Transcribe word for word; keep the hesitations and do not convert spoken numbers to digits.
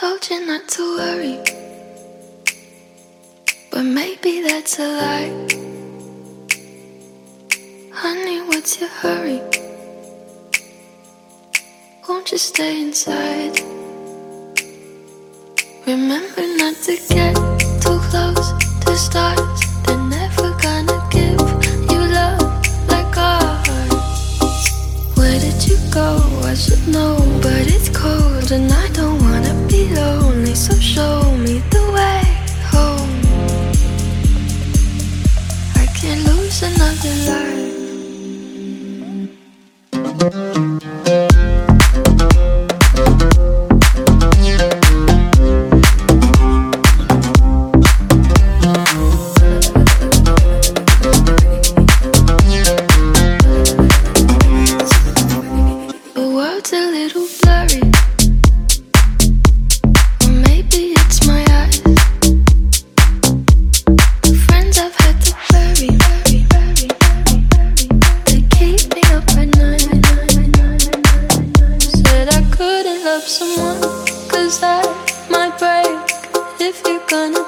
Told you not to worry, but maybe that's a lie. Honey, what's your hurry? Won't you stay inside? Remember not to get too close to stars. They're never gonna give you love like ours. Where did you go? I should know, but it's cold and I don't wanna be lonely. So show me the way home. I can't lose another life. Someone, cause that might break if you're gonna